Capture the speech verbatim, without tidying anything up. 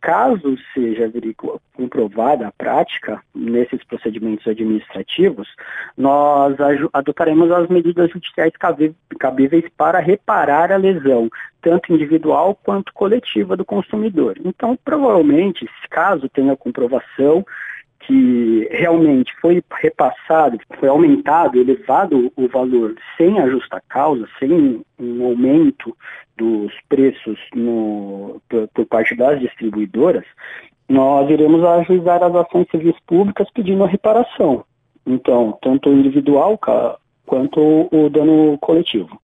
caso seja comprovada a prática nesses procedimentos administrativos, nós adotaremos as medidas judiciais cabíveis para reparar a lesão, tanto individual quanto coletiva do consumidor. Então, provavelmente, caso tenha comprovação que realmente foi repassado, foi aumentado, elevado o valor sem a justa causa, sem um aumento dos preços no, por, por parte das distribuidoras, nós iremos ajuizar as ações civis públicas pedindo a reparação. Então, tanto o individual quanto o dano coletivo.